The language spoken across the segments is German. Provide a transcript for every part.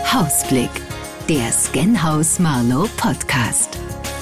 Hausblick, der Scanhaus Marlow Podcast.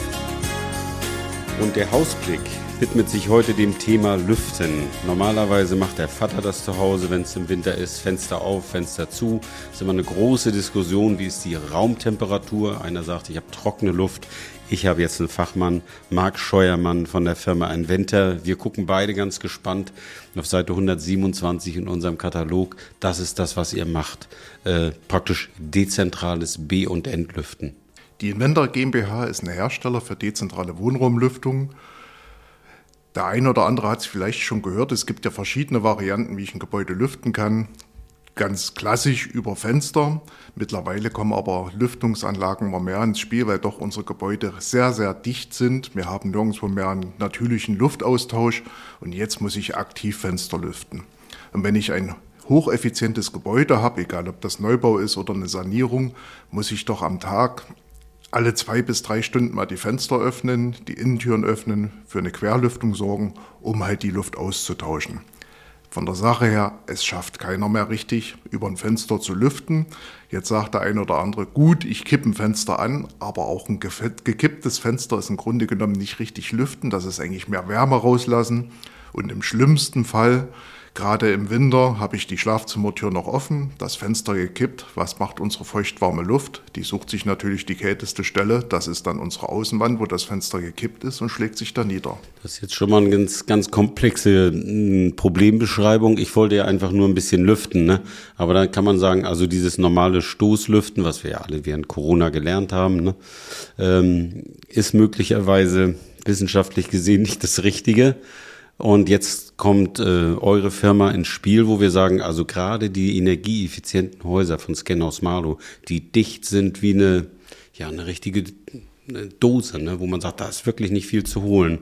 Und der Hausblick widmet sich heute dem Thema Lüften. Normalerweise macht der Vater das zu Hause, wenn es im Winter ist, Fenster auf, Fenster zu. Es ist immer eine große Diskussion, wie ist die Raumtemperatur. Einer sagt, ich habe trockene Luft. Ich habe jetzt einen Fachmann, Marc Scheuermann von der Firma Inventer. Wir gucken beide ganz gespannt auf Seite 127 in unserem Katalog. Das ist das, was ihr macht. Praktisch dezentrales B- und Entlüften. Die Inventer GmbH ist ein Hersteller für dezentrale Wohnraumlüftung. Der eine oder andere hat es vielleicht schon gehört, es gibt ja verschiedene Varianten, wie ich ein Gebäude lüften kann. Ganz klassisch über Fenster. Mittlerweile kommen aber Lüftungsanlagen immer mehr ins Spiel, weil doch unsere Gebäude sehr, sehr dicht sind. Wir haben nirgendwo mehr einen natürlichen Luftaustausch und jetzt muss ich aktiv Fenster lüften. Und wenn ich ein hocheffizientes Gebäude habe, egal ob das Neubau ist oder eine Sanierung, muss ich doch am Tag alle 2 bis 3 Stunden mal die Fenster öffnen, die Innentüren öffnen, für eine Querlüftung sorgen, um halt die Luft auszutauschen. Von der Sache her, es schafft keiner mehr richtig, über ein Fenster zu lüften. Jetzt sagt der eine oder andere, gut, ich kippe ein Fenster an, aber auch ein gekipptes Fenster ist im Grunde genommen nicht richtig lüften. Das ist eigentlich mehr Wärme rauslassen. Und im schlimmsten Fall, gerade im Winter, habe ich die Schlafzimmertür noch offen, das Fenster gekippt. Was macht unsere feuchtwarme Luft? Die sucht sich natürlich die kälteste Stelle. Das ist dann unsere Außenwand, wo das Fenster gekippt ist und schlägt sich da nieder. Das ist jetzt schon mal eine ganz komplexe Problembeschreibung. Ich wollte ja einfach nur ein bisschen lüften, ne? Aber dann kann man sagen, also dieses normale Stoßlüften, was wir ja alle während Corona gelernt haben, ne, ist möglicherweise wissenschaftlich gesehen nicht das Richtige. Und jetzt kommt eure Firma ins Spiel, wo wir sagen, also gerade die energieeffizienten Häuser von Scanhaus Marlow, die dicht sind wie eine richtige Dose, ne, wo man sagt, da ist wirklich nicht viel zu holen.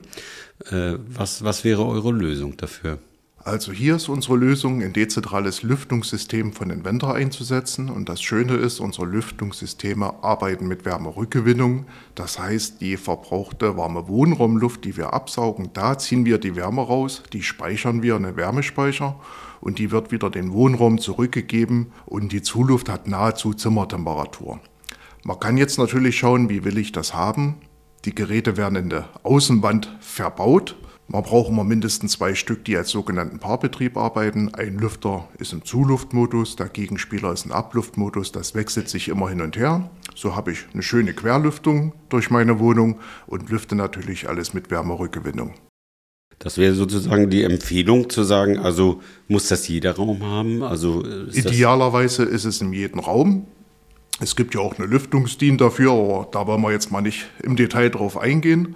Was wäre eure Lösung dafür? Also hier ist unsere Lösung, ein dezentrales Lüftungssystem von Inventer einzusetzen. Und das Schöne ist, unsere Lüftungssysteme arbeiten mit Wärmerückgewinnung. Das heißt, die verbrauchte warme Wohnraumluft, die wir absaugen, da ziehen wir die Wärme raus, die speichern wir in einen Wärmespeicher und die wird wieder den Wohnraum zurückgegeben und die Zuluft hat nahezu Zimmertemperatur. Man kann jetzt natürlich schauen, wie will ich das haben. Die Geräte werden in der Außenwand verbaut. Man braucht immer mindestens 2 Stück, die als sogenannten Paarbetrieb arbeiten. Ein Lüfter ist im Zuluftmodus, der Gegenspieler ist im Abluftmodus. Das wechselt sich immer hin und her. So habe ich eine schöne Querlüftung durch meine Wohnung und lüfte natürlich alles mit Wärmerückgewinnung. Das wäre sozusagen die Empfehlung zu sagen, also muss das jeder Raum haben? Also Idealerweise ist es in jedem Raum. Es gibt ja auch eine Lüftungsdien dafür, aber da wollen wir jetzt mal nicht im Detail drauf eingehen.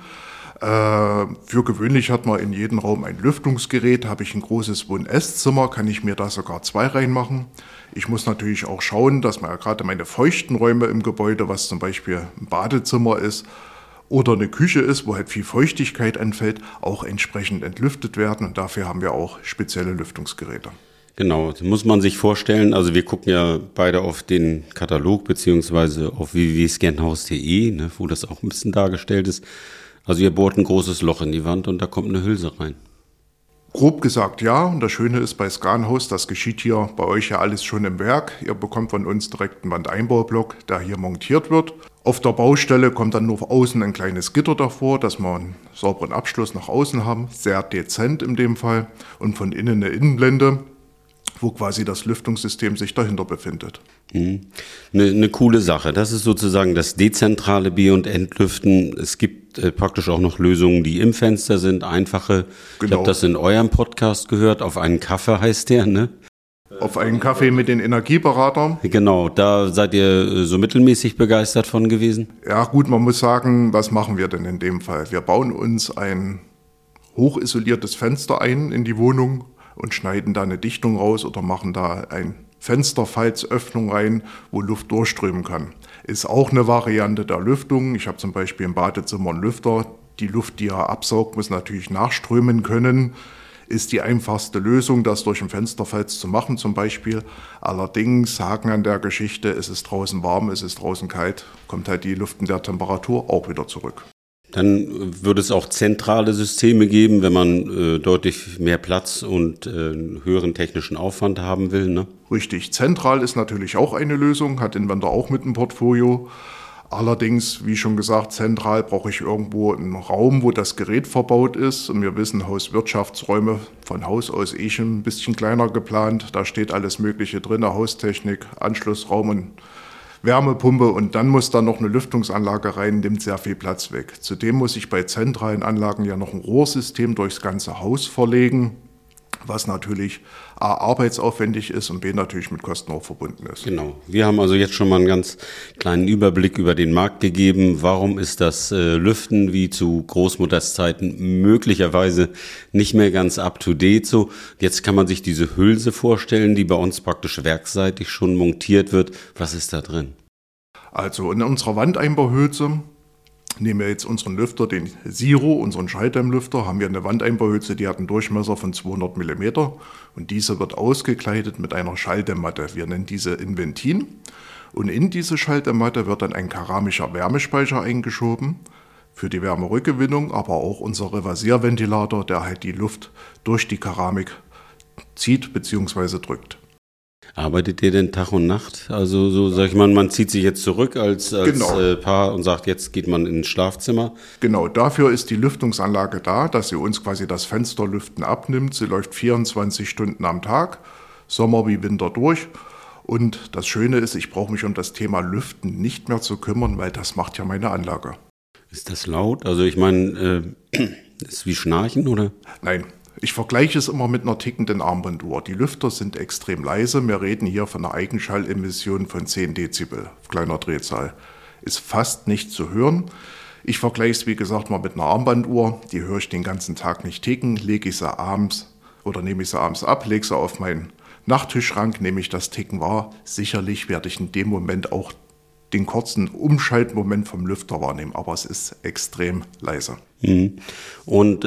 Für gewöhnlich hat man in jedem Raum ein Lüftungsgerät. Habe ich ein großes Wohn-Esszimmer, kann ich mir da sogar 2 reinmachen. Ich muss natürlich auch schauen, dass man ja gerade meine feuchten Räume im Gebäude, was zum Beispiel ein Badezimmer ist oder eine Küche ist, wo halt viel Feuchtigkeit anfällt, auch entsprechend entlüftet werden. Und dafür haben wir auch spezielle Lüftungsgeräte. Genau, das muss man sich vorstellen. Also wir gucken ja beide auf den Katalog beziehungsweise auf www.scanhaus.de, ne, wo das auch ein bisschen dargestellt ist. Also ihr bohrt ein großes Loch in die Wand und da kommt eine Hülse rein. Grob gesagt ja, und das Schöne ist bei Scanhaus, das geschieht hier bei euch ja alles schon im Werk. Ihr bekommt von uns direkt einen Wandeinbaublock, der hier montiert wird. Auf der Baustelle kommt dann nur außen ein kleines Gitter davor, dass wir einen sauberen Abschluss nach außen haben, sehr dezent in dem Fall. Und von innen eine Innenblende, wo quasi das Lüftungssystem sich dahinter befindet. Eine coole Sache. Das ist sozusagen das dezentrale B- und Entlüften. Es gibt praktisch auch noch Lösungen, die im Fenster sind, einfache. Genau. Ich habe das in eurem Podcast gehört, auf einen Kaffee heißt der, ne? Auf einen Kaffee mit den Energieberatern. Genau, da seid ihr so mittelmäßig begeistert von gewesen? Ja gut, man muss sagen, was machen wir denn in dem Fall? Wir bauen uns ein hochisoliertes Fenster ein in die Wohnung und schneiden da eine Dichtung raus oder machen da ein Fensterfalzöffnung rein, wo Luft durchströmen kann. Ist auch eine Variante der Lüftung. Ich habe zum Beispiel im Badezimmer einen Lüfter. Die Luft, die er absaugt, muss natürlich nachströmen können. Ist die einfachste Lösung, das durch ein Fensterfalz zu machen zum Beispiel. Allerdings, Haken an der Geschichte, ist es draußen warm, ist es draußen kalt, kommt halt die Luft in der Temperatur auch wieder zurück. Dann würde es auch zentrale Systeme geben, wenn man deutlich mehr Platz und höheren technischen Aufwand haben will, ne? Richtig, zentral ist natürlich auch eine Lösung, hat Inventor auch mit im Portfolio. Allerdings, wie schon gesagt, zentral brauche ich irgendwo einen Raum, wo das Gerät verbaut ist. Und wir wissen, Hauswirtschaftsräume von Haus aus schon ein bisschen kleiner geplant. Da steht alles Mögliche drin, Haustechnik, Anschlussraum und Wärmepumpe. Und dann muss da noch eine Lüftungsanlage rein, nimmt sehr viel Platz weg. Zudem muss ich bei zentralen Anlagen ja noch ein Rohrsystem durchs ganze Haus verlegen, was natürlich A, arbeitsaufwendig ist und B, natürlich mit Kosten auch verbunden ist. Genau. Wir haben also jetzt schon mal einen ganz kleinen Überblick über den Markt gegeben. Warum ist das Lüften wie zu Großmutters Zeiten möglicherweise nicht mehr ganz up-to-date so? Jetzt kann man sich diese Hülse vorstellen, die bei uns praktisch werksseitig schon montiert wird. Was ist da drin? Also in unserer Wandeinbauhülse, nehmen wir jetzt unseren Lüfter, den Siro, unseren Schalldämmlüfter, haben wir eine Wandeinbauhülse, die hat einen Durchmesser von 200 mm und diese wird ausgekleidet mit einer Schalldämmmatte. Wir nennen diese Inventin und in diese Schalldämmmatte wird dann ein keramischer Wärmespeicher eingeschoben für die Wärmerückgewinnung, aber auch unser Reversierventilator, der halt die Luft durch die Keramik zieht bzw. drückt. Arbeitet ihr denn Tag und Nacht? Also so sag ich mal, man zieht sich jetzt zurück als Genau. Paar und sagt, jetzt geht man ins Schlafzimmer. Genau, dafür ist die Lüftungsanlage da, dass sie uns quasi das Fensterlüften abnimmt. Sie läuft 24 Stunden am Tag, Sommer wie Winter durch. Und das Schöne ist, ich brauche mich um das Thema Lüften nicht mehr zu kümmern, weil das macht ja meine Anlage. Ist das laut? Also ich meine, ist wie Schnarchen oder? Nein. Ich vergleiche es immer mit einer tickenden Armbanduhr. Die Lüfter sind extrem leise. Wir reden hier von einer Eigenschallemission von 10 Dezibel auf kleiner Drehzahl. Ist fast nicht zu hören. Ich vergleiche es, wie gesagt, mal mit einer Armbanduhr. Die höre ich den ganzen Tag nicht ticken. Lege ich sie abends oder nehme ich sie abends ab, lege sie auf meinen Nachttischschrank, nehme ich das Ticken wahr. Sicherlich werde ich in dem Moment auch den kurzen Umschaltmoment vom Lüfter wahrnehmen, aber es ist extrem leise. Und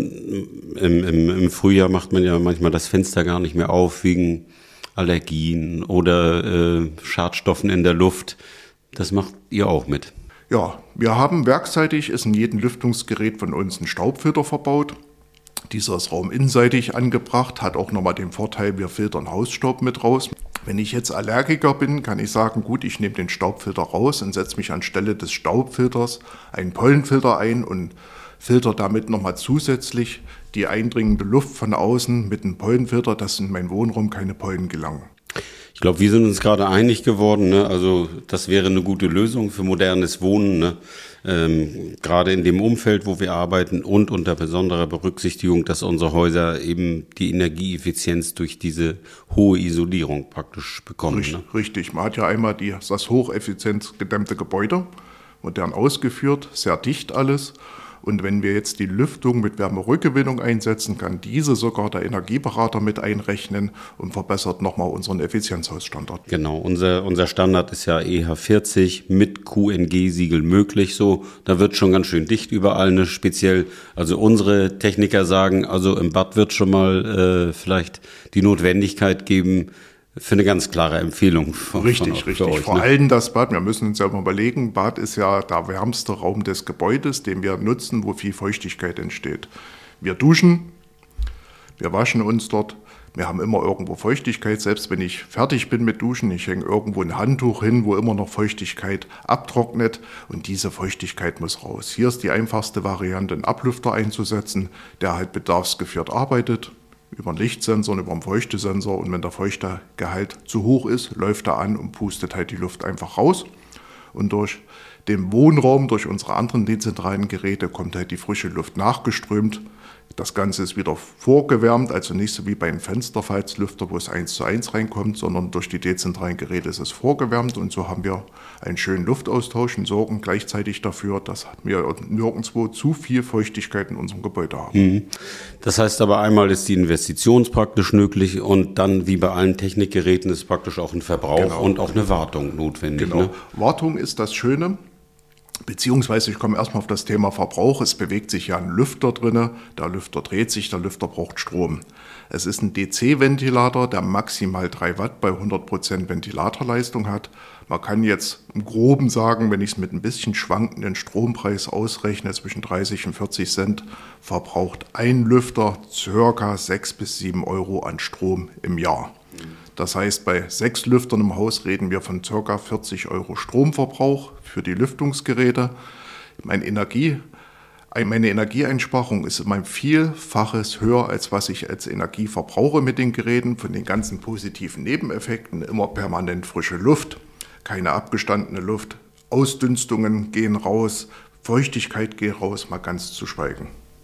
im Frühjahr macht man ja manchmal das Fenster gar nicht mehr auf wegen Allergien oder Schadstoffen in der Luft. Das macht ihr auch mit? Ja, wir haben werkseitig, ist in jedem Lüftungsgerät von uns ein Staubfilter verbaut. Dieser ist rauminnenseitig angebracht, hat auch nochmal den Vorteil, wir filtern Hausstaub mit raus. Wenn ich jetzt Allergiker bin, kann ich sagen, gut, ich nehme den Staubfilter raus und setze mich anstelle des Staubfilters einen Pollenfilter ein und filter damit nochmal zusätzlich die eindringende Luft von außen mit einem Pollenfilter, dass in meinen Wohnraum keine Pollen gelangen. Ich glaube, wir sind uns gerade einig geworden, ne? Also das wäre eine gute Lösung für modernes Wohnen, ne? Gerade in dem Umfeld, wo wir arbeiten und unter besonderer Berücksichtigung, dass unsere Häuser eben die Energieeffizienz durch diese hohe Isolierung praktisch bekommen. Ne? Richtig, man hat ja einmal das hocheffizient gedämmte Gebäude, modern ausgeführt, sehr dicht alles. Und wenn wir jetzt die Lüftung mit Wärmerückgewinnung einsetzen, kann diese sogar der Energieberater mit einrechnen und verbessert nochmal unseren Effizienzhausstandard. Genau, unser Standard ist ja EH40 mit QNG-Siegel möglich. So, da wird schon ganz schön dicht überall, ne? Speziell, also unsere Techniker sagen, also im Bad wird schon mal vielleicht die Notwendigkeit geben, für eine ganz klare Empfehlung. Richtig. Euch, Vor allem das Bad. Wir müssen uns ja mal überlegen, Bad ist ja der wärmste Raum des Gebäudes, den wir nutzen, wo viel Feuchtigkeit entsteht. Wir duschen, wir waschen uns dort. Wir haben immer irgendwo Feuchtigkeit, selbst wenn ich fertig bin mit Duschen. Ich hänge irgendwo ein Handtuch hin, wo immer noch Feuchtigkeit abtrocknet und diese Feuchtigkeit muss raus. Hier ist die einfachste Variante, einen Ablüfter einzusetzen, der halt bedarfsgeführt arbeitet. Über einen Lichtsensor und über einen Feuchtesensor und wenn der Feuchtegehalt zu hoch ist, läuft er an und pustet halt die Luft einfach raus und durch den Wohnraum, durch unsere anderen dezentralen Geräte kommt halt die frische Luft nachgeströmt. Das Ganze ist wieder vorgewärmt, also nicht so wie bei einem Fensterfalzlüfter, wo es 1:1 reinkommt, sondern durch die dezentralen Geräte ist es vorgewärmt und so haben wir einen schönen Luftaustausch und sorgen gleichzeitig dafür, dass wir nirgendwo zu viel Feuchtigkeit in unserem Gebäude haben. Das heißt aber einmal ist die Investition praktisch möglich und dann wie bei allen Technikgeräten ist praktisch auch ein Verbrauch und auch eine Wartung notwendig. Genau. Ne? Wartung ist das Schöne. Beziehungsweise, ich komme erstmal auf das Thema Verbrauch. Es bewegt sich ja ein Lüfter drin. Der Lüfter dreht sich, der Lüfter braucht Strom. Es ist ein DC-Ventilator, der maximal 3 Watt bei 100% Ventilatorleistung hat. Man kann jetzt im Groben sagen, wenn ich es mit ein bisschen schwankenden Strompreis ausrechne, zwischen 30 und 40 Cent, verbraucht ein Lüfter ca. 6 bis 7 Euro an Strom im Jahr. Das heißt, bei 6 Lüftern im Haus reden wir von ca. 40 € Stromverbrauch für die Lüftungsgeräte. Meine Energieeinsparung ist um ein Vielfaches höher, als was ich als Energie verbrauche mit den Geräten. Von den ganzen positiven Nebeneffekten immer permanent frische Luft, keine abgestandene Luft, Ausdünstungen gehen raus, Feuchtigkeit geht raus, mal ganz zu schweigen.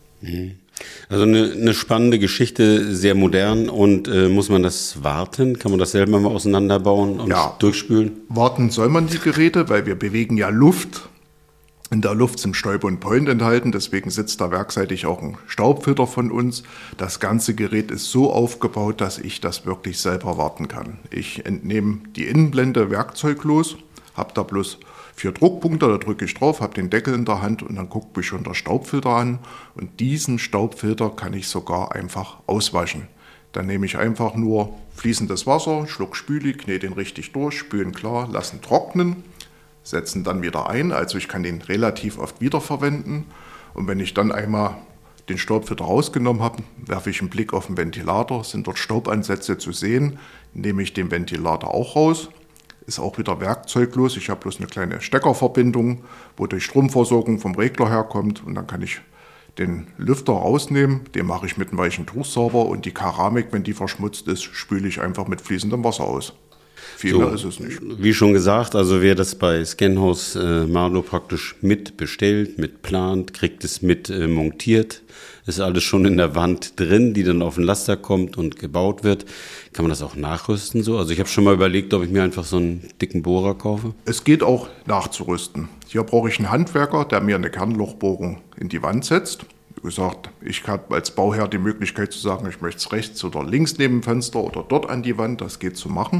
Also eine spannende Geschichte, sehr modern. Und muss man das warten? Kann man das selber mal auseinanderbauen und durchspülen? Warten soll man die Geräte, weil wir bewegen ja Luft. In der Luft sind Stäube und Pollen enthalten, deswegen sitzt da werkseitig auch ein Staubfilter von uns. Das ganze Gerät ist so aufgebaut, dass ich das wirklich selber warten kann. Ich entnehme die Innenblende werkzeuglos, habe da bloß 4 Druckpunkte, da drücke ich drauf, habe den Deckel in der Hand und dann guckt mich schon der Staubfilter an. Und diesen Staubfilter kann ich sogar einfach auswaschen. Dann nehme ich einfach nur fließendes Wasser, Schluck Spüli, knete den richtig durch, spülen klar, lassen trocknen, setzen dann wieder ein. Also ich kann den relativ oft wiederverwenden. Und wenn ich dann einmal den Staubfilter rausgenommen habe, werfe ich einen Blick auf den Ventilator. Sind dort Staubansätze zu sehen, nehme ich den Ventilator auch raus. Ist auch wieder werkzeuglos. Ich habe bloß eine kleine Steckerverbindung, wo die Stromversorgung vom Regler herkommt. Und dann kann ich den Lüfter rausnehmen. Den mache ich mit einem weichen Tuch sauber. Und die Keramik, wenn die verschmutzt ist, spüle ich einfach mit fließendem Wasser aus. Viel mehr ist es nicht. Wie schon gesagt, also wer das bei Scanhaus Marlow praktisch mit bestellt, mit plant, kriegt es mit montiert. Ist alles schon in der Wand drin, die dann auf den Laster kommt und gebaut wird. Kann man das auch nachrüsten so? Also ich habe schon mal überlegt, ob ich mir einfach so einen dicken Bohrer kaufe. Es geht auch nachzurüsten. Hier brauche ich einen Handwerker, der mir eine Kernlochbohrung in die Wand setzt. Wie gesagt, ich habe als Bauherr die Möglichkeit zu sagen, ich möchte es rechts oder links neben dem Fenster oder dort an die Wand. Das geht zu machen.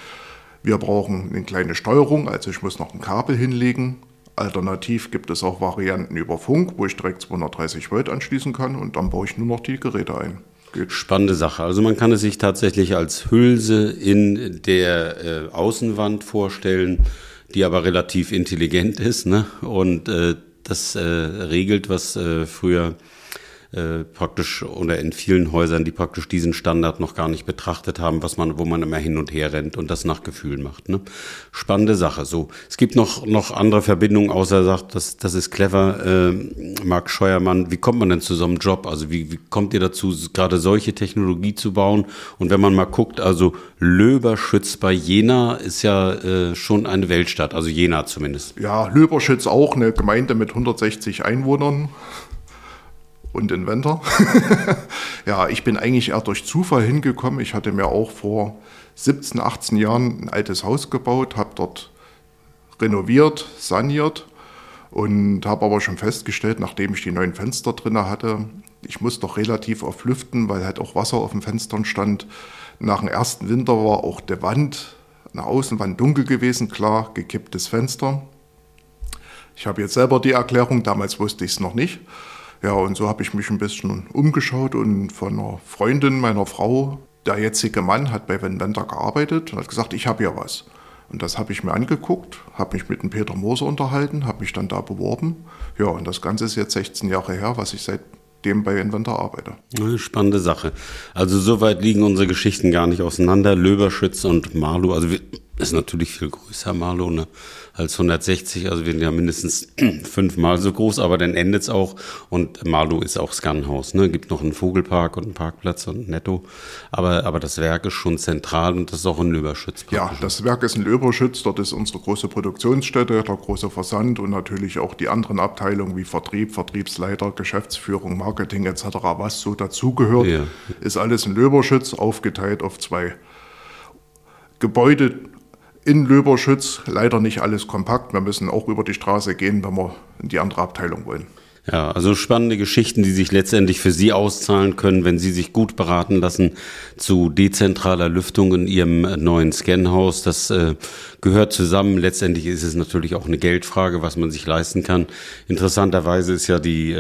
Wir brauchen eine kleine Steuerung, also ich muss noch ein Kabel hinlegen. Alternativ gibt es auch Varianten über Funk, wo ich direkt 230 Volt anschließen kann und dann baue ich nur noch die Geräte ein. Geht. Spannende Sache. Also man kann es sich tatsächlich als Hülse in der Außenwand vorstellen, die aber relativ intelligent ist, ne? Und das regelt, was früher praktisch oder in vielen Häusern, die praktisch diesen Standard noch gar nicht betrachtet haben, wo man immer hin und her rennt und das nach Gefühl macht. Ne? Spannende Sache. So, es gibt noch andere Verbindungen, außer sagt, das ist clever. Marc Scheuermann, wie kommt man denn zu so einem Job? Also wie kommt ihr dazu, gerade solche Technologie zu bauen? Und wenn man mal guckt, also Löberschütz bei Jena ist ja schon eine Weltstadt, also Jena zumindest. Ja, Löberschütz auch, eine Gemeinde mit 160 Einwohnern. Und Inventor. Ja, ich bin eigentlich eher durch Zufall hingekommen. Ich hatte mir auch vor 17, 18 Jahren ein altes Haus gebaut, habe dort renoviert, saniert und habe aber schon festgestellt, nachdem ich die neuen Fenster drin hatte, ich muss doch relativ oft lüften, weil halt auch Wasser auf den Fenstern stand. Nach dem ersten Winter war auch die Wand, eine Außenwand dunkel gewesen, klar, gekipptes Fenster. Ich habe jetzt selber die Erklärung, damals wusste ich es noch nicht. Ja, und so habe ich mich ein bisschen umgeschaut und von einer Freundin meiner Frau, der jetzige Mann hat bei Inventor gearbeitet und hat gesagt, ich habe hier was. Und das habe ich mir angeguckt, habe mich mit dem Peter Moser unterhalten, habe mich dann da beworben. Ja, und das Ganze ist jetzt 16 Jahre her, was ich seitdem bei Inventor arbeite. Spannende Sache. Also soweit liegen unsere Geschichten gar nicht auseinander. Löberschütz und Marlow, also ist natürlich viel größer Marlow, ne, als 160, also wir sind ja mindestens 5-mal so groß, aber dann endet es auch und Marlow ist auch Scanhaus, ne, gibt noch einen Vogelpark und einen Parkplatz und Netto, aber das Werk ist schon zentral und das ist auch in Löberschütz. Ja, das Werk ist in Löberschütz, dort ist unsere große Produktionsstätte, der große Versand und natürlich auch die anderen Abteilungen wie Vertrieb, Vertriebsleiter, Geschäftsführung, Marketing etc., was so dazugehört, ja. Ist alles in Löberschütz aufgeteilt auf 2 Gebäude in Löberschütz, leider nicht alles kompakt. Wir müssen auch über die Straße gehen, wenn wir in die andere Abteilung wollen. Ja, also spannende Geschichten, die sich letztendlich für Sie auszahlen können, wenn Sie sich gut beraten lassen zu dezentraler Lüftung in Ihrem neuen Scanhaus. Das gehört zusammen. Letztendlich ist es natürlich auch eine Geldfrage, was man sich leisten kann. Interessanterweise ist ja die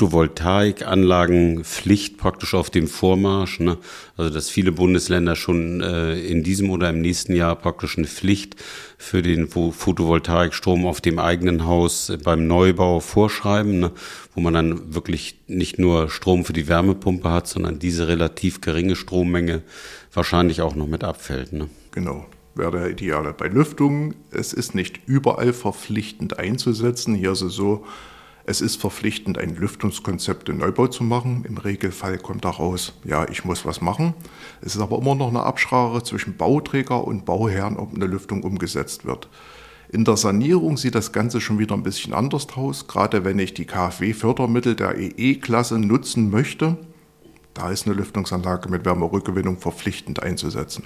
Photovoltaikanlagenpflicht praktisch auf dem Vormarsch, ne? Also dass viele Bundesländer schon in diesem oder im nächsten Jahr praktisch eine Pflicht für den Photovoltaikstrom auf dem eigenen Haus beim Neubau vorschreiben, ne? wo man dann wirklich nicht nur Strom für die Wärmepumpe hat, sondern diese relativ geringe Strommenge wahrscheinlich auch noch mit abfällt. Ne? Genau, wäre der Ideale. Bei Lüftung, es ist nicht überall verpflichtend einzusetzen. Hier ist es so, es ist verpflichtend, ein Lüftungskonzept im Neubau zu machen. Im Regelfall kommt daraus, ja, ich muss was machen. Es ist aber immer noch eine Absprache zwischen Bauträger und Bauherrn, ob eine Lüftung umgesetzt wird. In der Sanierung sieht das Ganze schon wieder ein bisschen anders aus. Gerade wenn ich die KfW-Fördermittel der EE-Klasse nutzen möchte, da ist eine Lüftungsanlage mit Wärmerückgewinnung verpflichtend einzusetzen.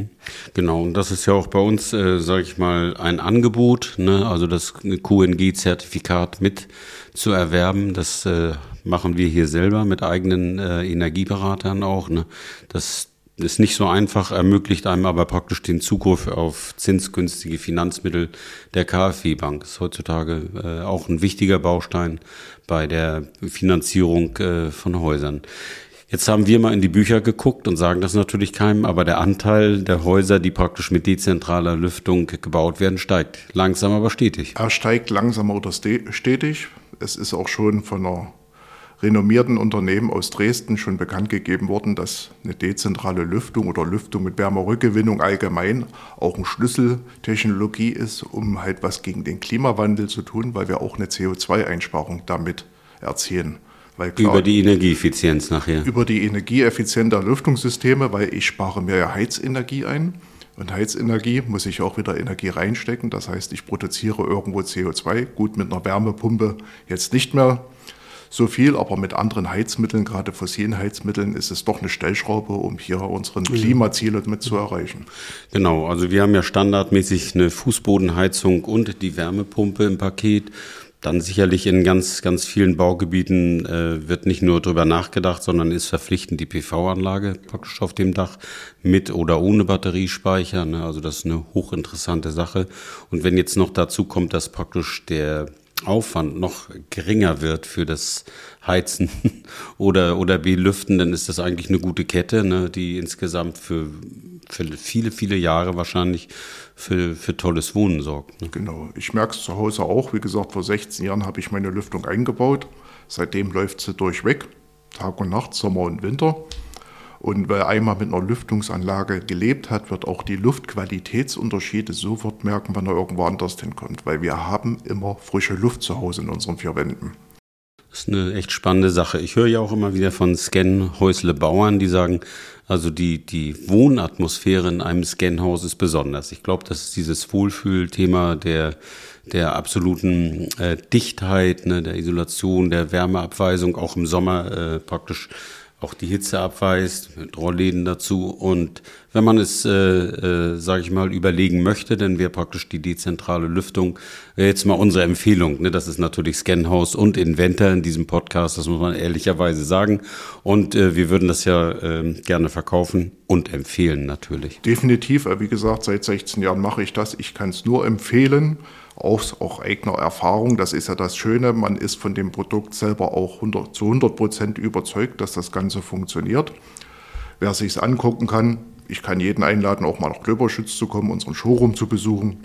Genau, und das ist ja auch bei uns, sage ich mal, ein Angebot, ne? Also das QNG-Zertifikat mit zu erwerben. Das machen wir hier selber mit eigenen Energieberatern auch. Ne? Das ist nicht so einfach, ermöglicht einem aber praktisch den Zugriff auf zinsgünstige Finanzmittel der KfW-Bank. Das ist heutzutage auch ein wichtiger Baustein bei der Finanzierung von Häusern. Jetzt haben wir mal in die Bücher geguckt und sagen das natürlich keinem, aber der Anteil der Häuser, die praktisch mit dezentraler Lüftung gebaut werden, steigt langsam, aber stetig. Er steigt langsam oder stetig. Es ist auch schon von einer renommierten Unternehmen aus Dresden schon bekannt gegeben worden, dass eine dezentrale Lüftung oder Lüftung mit Wärmerückgewinnung allgemein auch eine Schlüsseltechnologie ist, um halt was gegen den Klimawandel zu tun, weil wir auch eine CO2-Einsparung damit erzielen. Weil klar, über die Energieeffizienz nachher. Über die Energieeffizienz der Lüftungssysteme, weil ich spare mir ja Heizenergie ein. Und Heizenergie muss ich auch wieder Energie reinstecken. Das heißt, ich produziere irgendwo CO2. Gut, mit einer Wärmepumpe jetzt nicht mehr so viel, aber mit anderen Heizmitteln, gerade fossilen Heizmitteln, ist es doch eine Stellschraube, um hier unsere Klimaziele mit zu erreichen. Genau, also wir haben ja standardmäßig eine Fußbodenheizung und die Wärmepumpe im Paket. Dann sicherlich in ganz, ganz vielen Baugebieten wird nicht nur drüber nachgedacht, sondern ist verpflichtend die PV-Anlage praktisch auf dem Dach mit oder ohne Batteriespeicher. Ne? Also das ist eine hochinteressante Sache. Und wenn jetzt noch dazu kommt, dass praktisch der Aufwand noch geringer wird für das Heizen oder Belüften, dann ist das eigentlich eine gute Kette, ne, die insgesamt für viele, viele Jahre wahrscheinlich für tolles Wohnen sorgt. Ne? Genau, ich merke es zu Hause auch. Wie gesagt, vor 16 Jahren habe ich meine Lüftung eingebaut. Seitdem läuft sie durchweg, Tag und Nacht, Sommer und Winter. Und wer einmal mit einer Lüftungsanlage gelebt hat, wird auch die Luftqualitätsunterschiede sofort merken, wenn er irgendwo anders hinkommt. Weil wir haben immer frische Luft zu Hause in unseren 4 Wänden. Das ist eine echt spannende Sache. Ich höre ja auch immer wieder von Scan-Häusle-Bauern, die sagen, also die Wohnatmosphäre in einem Scan-Haus ist besonders. Ich glaube, das ist dieses Wohlfühlthema der absoluten Dichtheit, ne, der Isolation, der Wärmeabweisung, auch im Sommer praktisch auch die Hitze abweist, mit Rollläden dazu. Und wenn man es, sage ich mal, überlegen möchte, dann wäre praktisch die dezentrale Lüftung jetzt mal unsere Empfehlung. Ne? Das ist natürlich Scanhaus und Inventor in diesem Podcast, das muss man ehrlicherweise sagen. Und wir würden das ja gerne verkaufen und empfehlen natürlich. Definitiv, wie gesagt, seit 16 Jahren mache ich das. Ich kann es nur empfehlen. Auch eigener Erfahrung, das ist ja das Schöne, man ist von dem Produkt selber auch zu 100% überzeugt, dass das Ganze funktioniert. Wer sich es angucken kann, ich kann jeden einladen, auch mal nach Klöberschütz zu kommen, unseren Showroom zu besuchen.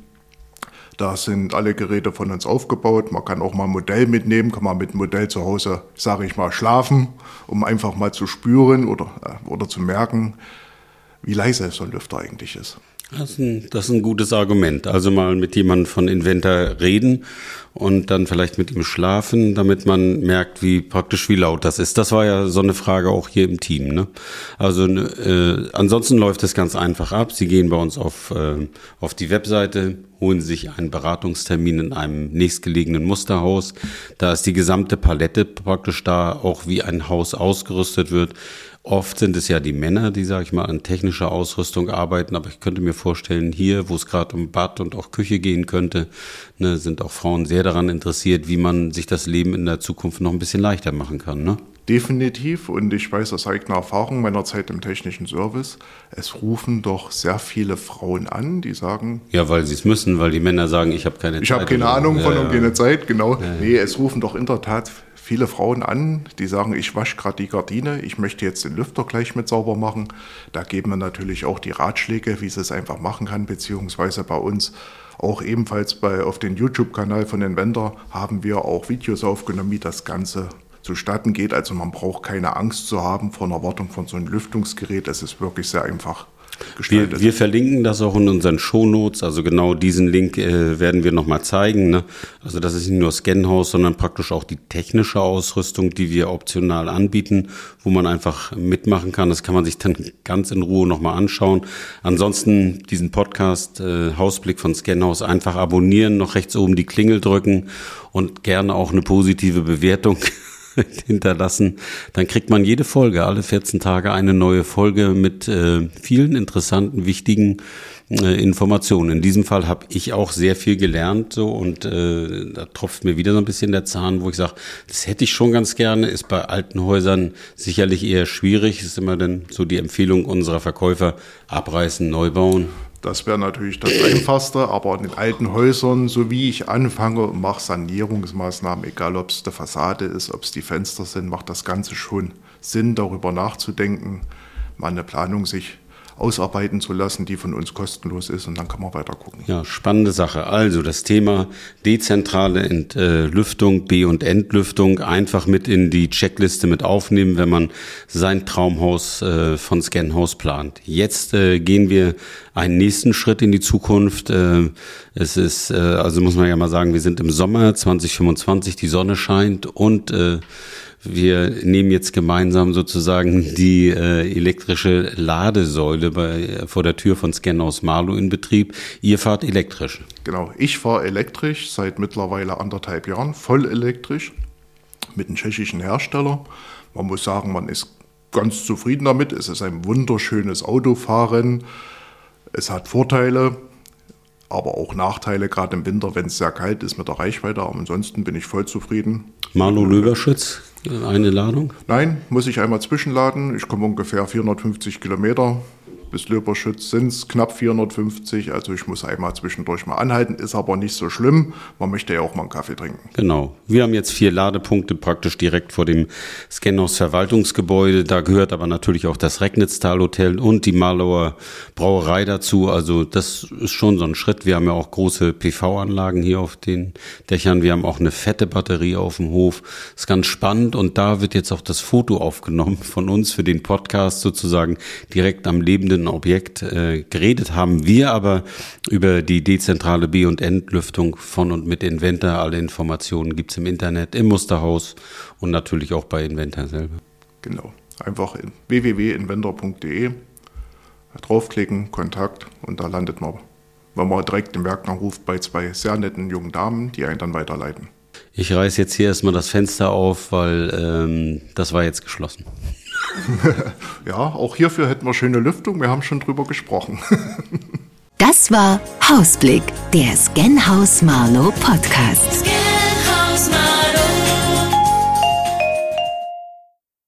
Da sind alle Geräte von uns aufgebaut, man kann auch mal ein Modell mitnehmen, kann man mit dem Modell zu Hause, sage ich mal, schlafen, um einfach mal zu spüren oder zu merken, wie leise so ein Lüfter eigentlich ist. Das ist ein gutes Argument. Also mal mit jemandem von Inventor reden und dann vielleicht mit ihm schlafen, damit man merkt, wie laut das ist. Das war ja so eine Frage auch hier im Team. Ne? Also ansonsten läuft es ganz einfach ab. Sie gehen bei uns auf die Webseite, holen sich einen Beratungstermin in einem nächstgelegenen Musterhaus. Da ist die gesamte Palette praktisch da, auch wie ein Haus ausgerüstet wird. Oft sind es ja die Männer, die, sage ich mal, an technischer Ausrüstung arbeiten, aber ich könnte mir vorstellen, hier, wo es gerade um Bad und auch Küche gehen könnte, ne, sind auch Frauen sehr daran interessiert, wie man sich das Leben in der Zukunft noch ein bisschen leichter machen kann, ne? Definitiv, und ich weiß aus eigener Erfahrung meiner Zeit im technischen Service, es rufen doch sehr viele Frauen an, die sagen... Ja, weil sie es müssen, weil die Männer sagen, ich habe keine Zeit. Ich habe keine Ahnung von und keine Zeit, genau. Ja. Nee, es rufen doch in der Tat viele Frauen an, die sagen, ich wasche gerade die Gardine, ich möchte jetzt den Lüfter gleich mit sauber machen. Da geben wir natürlich auch die Ratschläge, wie sie es einfach machen kann, beziehungsweise bei uns auch ebenfalls auf den YouTube-Kanal von Inventor haben wir auch Videos aufgenommen, wie das Ganze zustatten geht. Also man braucht keine Angst zu haben vor einer Wartung von so einem Lüftungsgerät. Es ist wirklich sehr einfach gestaltet. Wir verlinken das auch in unseren Shownotes, also genau diesen Link werden wir nochmal zeigen. Ne? Also das ist nicht nur Scanhaus, sondern praktisch auch die technische Ausrüstung, die wir optional anbieten, wo man einfach mitmachen kann. Das kann man sich dann ganz in Ruhe nochmal anschauen. Ansonsten diesen Podcast Hausblick von Scanhaus einfach abonnieren, noch rechts oben die Klingel drücken und gerne auch eine positive Bewertung hinterlassen, dann kriegt man jede Folge, alle 14 Tage eine neue Folge mit vielen interessanten, wichtigen Informationen. In diesem Fall habe ich auch sehr viel gelernt so, und da tropft mir wieder so ein bisschen der Zahn, wo ich sage, das hätte ich schon ganz gerne, ist bei alten Häusern sicherlich eher schwierig, ist immer dann so die Empfehlung unserer Verkäufer, abreißen, neu bauen. Das wäre natürlich das Einfachste, aber in den alten Häusern, so wie ich anfange und mache Sanierungsmaßnahmen, egal ob es die Fassade ist, ob es die Fenster sind, macht das Ganze schon Sinn, darüber nachzudenken, mal eine Planung sich ausarbeiten zu lassen, die von uns kostenlos ist, und dann kann man weiter gucken. Ja, spannende Sache. Also das Thema dezentrale Entlüftung, B- und Entlüftung einfach mit in die Checkliste mit aufnehmen, wenn man sein Traumhaus von Scanhaus plant. Jetzt gehen wir einen nächsten Schritt in die Zukunft. Es ist, also muss man ja mal sagen, wir sind im Sommer 2025, die Sonne scheint und wir nehmen jetzt gemeinsam sozusagen die elektrische Ladesäule vor der Tür von Scanhaus Marlow in Betrieb. Ihr fahrt elektrisch. Genau, ich fahre elektrisch seit mittlerweile 1,5 Jahren, voll elektrisch, mit einem tschechischen Hersteller. Man muss sagen, man ist ganz zufrieden damit. Es ist ein wunderschönes Autofahren. Es hat Vorteile, aber auch Nachteile, gerade im Winter, wenn es sehr kalt ist mit der Reichweite. Aber ansonsten bin ich voll zufrieden. Marlow-Löberschütz, eine Ladung? Nein, muss ich einmal zwischenladen. Ich komme ungefähr 450 Kilometer. Bis Löberschütz sind es knapp 450, also ich muss einmal zwischendurch mal anhalten, ist aber nicht so schlimm, man möchte ja auch mal einen Kaffee trinken. Genau, wir haben jetzt 4 Ladepunkte praktisch direkt vor dem Scanhaus Verwaltungsgebäude, da gehört aber natürlich auch das Recknitztal Hotel und die Marlower Brauerei dazu, also das ist schon so ein Schritt. Wir haben ja auch große PV-Anlagen hier auf den Dächern, wir haben auch eine fette Batterie auf dem Hof, ist ganz spannend, und da wird jetzt auch das Foto aufgenommen von uns für den Podcast sozusagen direkt am lebenden Objekt geredet haben wir aber über die dezentrale B- und Entlüftung von und mit Inventor. Alle Informationen gibt es im Internet, im Musterhaus und natürlich auch bei Inventor selber. Genau, einfach www.inventor.de draufklicken, Kontakt, und da landet man, wenn man direkt im Werk anruft, bei 2 sehr netten jungen Damen, die einen dann weiterleiten. Ich reiße jetzt hier erstmal das Fenster auf, weil das war jetzt geschlossen. Ja, auch hierfür hätten wir schöne Lüftung. Wir haben schon drüber gesprochen. Das war Hausblick, der Scanhaus Marlow Podcast.